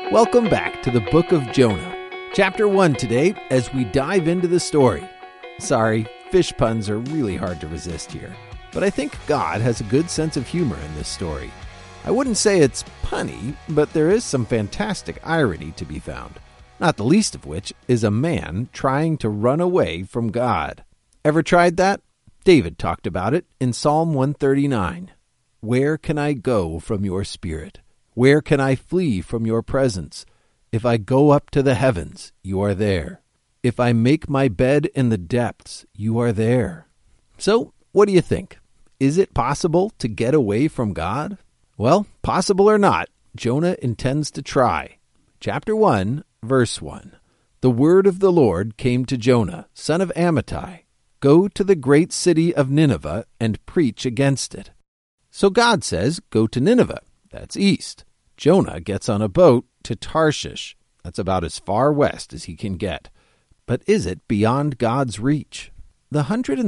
Welcome back to the book of Jonah. Chapter 1 today as we dive into the story. Sorry, fish puns are really hard to resist here, but I think God has a good sense of humor in this story. I wouldn't say it's punny, but there is some fantastic irony to be found, not the least of which is a man trying to run away from God. Ever tried that? David talked about it in Psalm 139. Where can I go from your spirit? Where can I flee from your presence? If I go up to the heavens, you are there. If I make my bed in the depths, you are there. So, what do you think? Is it possible to get away from God? Well, possible or not, Jonah intends to try. Chapter 1, verse 1. The word of the Lord came to Jonah, son of Amittai. Go to the great city of Nineveh and preach against it. So God says, go to Nineveh. That's east. Jonah gets on a boat to Tarshish. That's about as far west as he can get. But is it beyond God's reach? The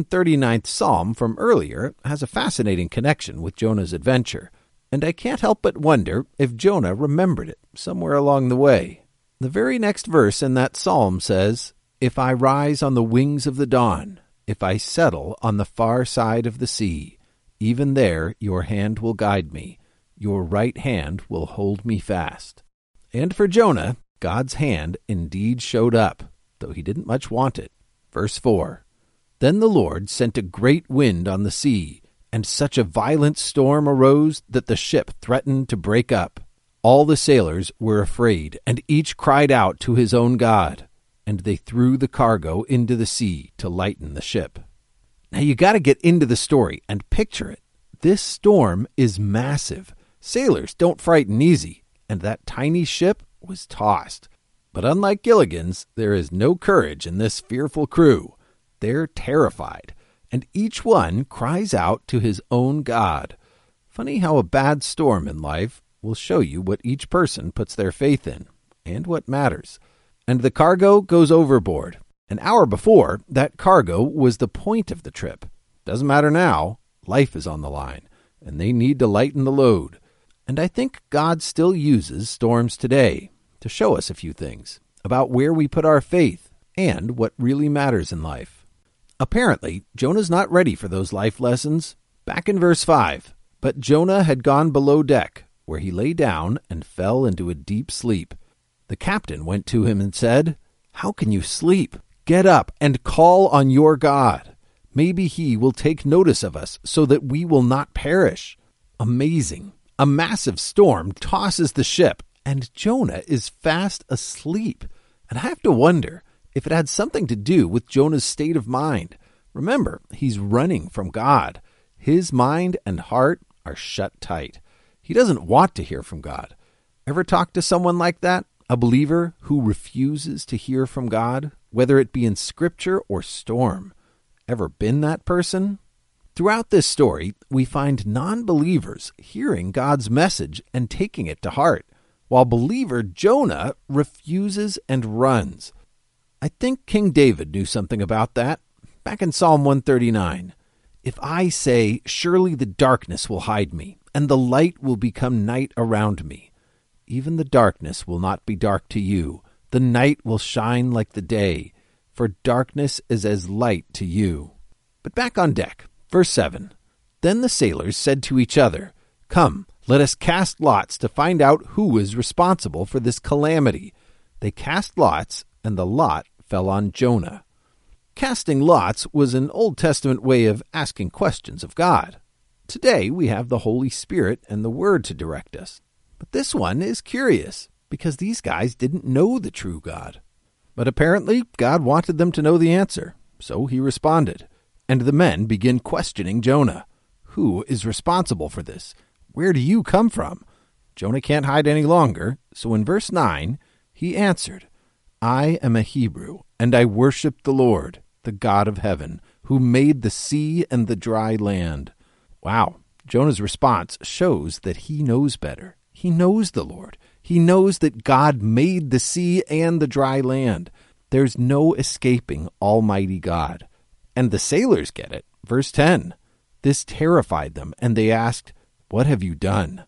139th Psalm from earlier has a fascinating connection with Jonah's adventure, and I can't help but wonder if Jonah remembered it somewhere along the way. The very next verse in that psalm says, If I rise on the wings of the dawn, if I settle on the far side of the sea, even there your hand will guide me. Your right hand will hold me fast. And for Jonah, God's hand indeed showed up, though he didn't much want it. Verse 4. Then the Lord sent a great wind on the sea, and such a violent storm arose that the ship threatened to break up. All the sailors were afraid, and each cried out to his own God, and they threw the cargo into the sea to lighten the ship. Now you got to get into the story and picture it. This storm is massive. Sailors don't frighten easy, and that tiny ship was tossed. But unlike Gilligan's, there is no courage in this fearful crew. They're terrified, and each one cries out to his own God. Funny how a bad storm in life will show you what each person puts their faith in, and what matters. And the cargo goes overboard. An hour before, that cargo was the point of the trip. Doesn't matter now. Life is on the line, and they need to lighten the load. And I think God still uses storms today to show us a few things about where we put our faith and what really matters in life. Apparently, Jonah's not ready for those life lessons. Back in verse 5, but Jonah had gone below deck, where he lay down and fell into a deep sleep. The captain went to him and said, How can you sleep? Get up and call on your God. Maybe he will take notice of us so that we will not perish. Amazing. A massive storm tosses the ship, and Jonah is fast asleep. And I have to wonder if it had something to do with Jonah's state of mind. Remember, he's running from God. His mind and heart are shut tight. He doesn't want to hear from God. Ever talk to someone like that? A believer who refuses to hear from God, whether it be in Scripture or storm. Ever been that person? Throughout this story, we find non-believers hearing God's message and taking it to heart, while believer Jonah refuses and runs. I think King David knew something about that. Back in Psalm 139, If I say, Surely the darkness will hide me, and the light will become night around me, even the darkness will not be dark to you. The night will shine like the day, for darkness is as light to you. But back on deck. Verse 7, Then the sailors said to each other, Come, let us cast lots to find out who is responsible for this calamity. They cast lots, and the lot fell on Jonah. Casting lots was an Old Testament way of asking questions of God. Today we have the Holy Spirit and the Word to direct us. But this one is curious, because these guys didn't know the true God. But apparently God wanted them to know the answer, so he responded. And the men begin questioning Jonah. Who is responsible for this? Where do you come from? Jonah can't hide any longer, so in verse 9, he answered, I am a Hebrew, and I worship the Lord, the God of heaven, who made the sea and the dry land. Wow, Jonah's response shows that he knows better. He knows the Lord. He knows that God made the sea and the dry land. There's no escaping Almighty God. And the sailors get it. Verse 10, This terrified them, and they asked, What have you done?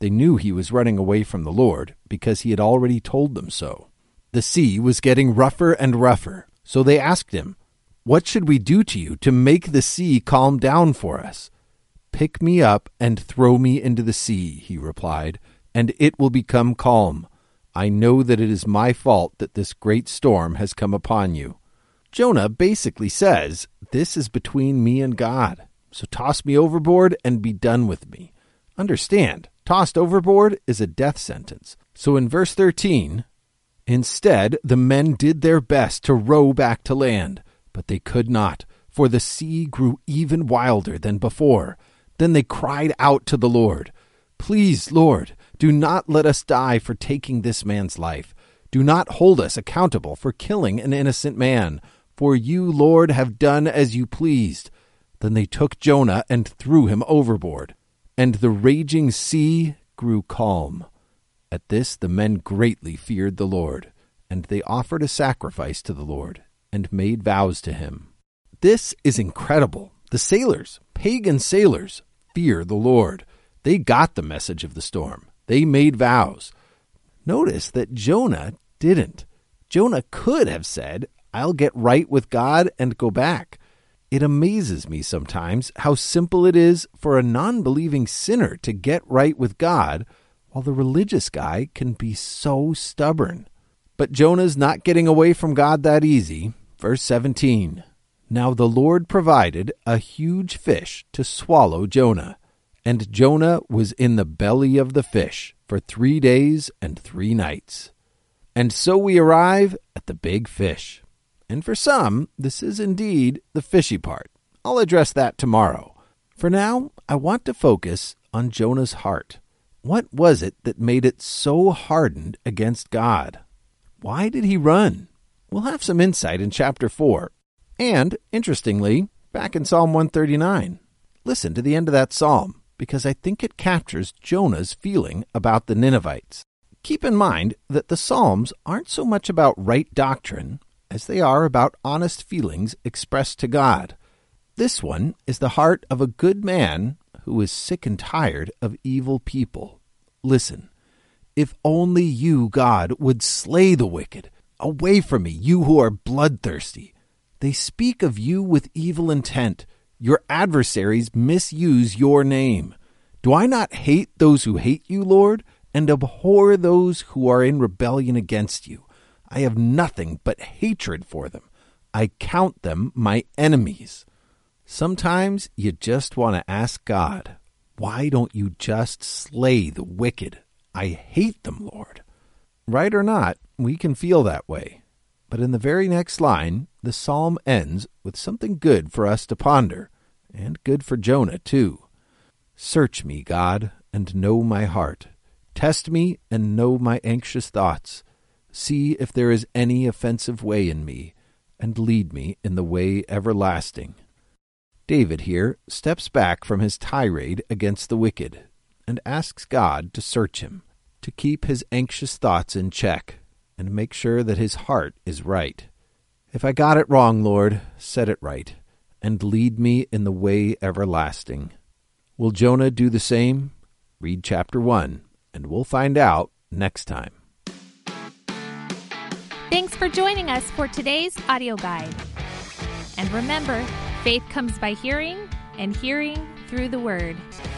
They knew he was running away from the Lord because he had already told them so. The sea was getting rougher and rougher, so they asked him, "What should we do to you to make the sea calm down for us?" "Pick me up and throw me into the sea," he replied, "and it will become calm. I know that it is my fault that this great storm has come upon you." Jonah basically says, "This is between me and God, so toss me overboard and be done with me." Understand, tossed overboard is a death sentence. So in verse 13, instead the men did their best to row back to land, but they could not, for the sea grew even wilder than before. Then they cried out to the Lord, "Please, Lord, do not let us die for taking this man's life. Do not hold us accountable for killing an innocent man, for you, Lord, have done as you pleased." Then they took Jonah and threw him overboard, and the raging sea grew calm. At this the men greatly feared the Lord, and they offered a sacrifice to the Lord and made vows to him. This is incredible. The sailors, pagan sailors, fear the Lord. They got the message of the storm. They made vows. Notice that Jonah didn't. Jonah could have said, "I'll get right with God and go back." It amazes me sometimes how simple it is for a non-believing sinner to get right with God, while the religious guy can be so stubborn. But Jonah's not getting away from God that easy. Verse 17, "Now the Lord provided a huge fish to swallow Jonah, and Jonah was in the belly of the fish for 3 days and 3 nights. And so we arrive at the big fish." And for some, this is indeed the fishy part. I'll address that tomorrow. For now, I want to focus on Jonah's heart. What was it that made it so hardened against God? Why did he run? We'll have some insight in chapter 4. And, interestingly, back in Psalm 139. Listen to the end of that psalm, because I think it captures Jonah's feeling about the Ninevites. Keep in mind that the Psalms aren't so much about right doctrine as they are about honest feelings expressed to God. This one is the heart of a good man who is sick and tired of evil people. Listen, "If only you, God, would slay the wicked. Away from me, you who are bloodthirsty. They speak of you with evil intent. Your adversaries misuse your name. Do I not hate those who hate you, Lord, and abhor those who are in rebellion against you? I have nothing but hatred for them. I count them my enemies." Sometimes you just want to ask God, "Why don't you just slay the wicked? I hate them, Lord." Right or not, we can feel that way. But in the very next line, the psalm ends with something good for us to ponder, and good for Jonah too. "Search me, God, and know my heart. Test me and know my anxious thoughts. See if there is any offensive way in me, and lead me in the way everlasting." David here steps back from his tirade against the wicked and asks God to search him, to keep his anxious thoughts in check, and make sure that his heart is right. "If I got it wrong, Lord, set it right, and lead me in the way everlasting." Will Jonah do the same? Read chapter 1, and we'll find out next time. Thanks for joining us for today's audio guide. And remember, faith comes by hearing, and hearing through the Word.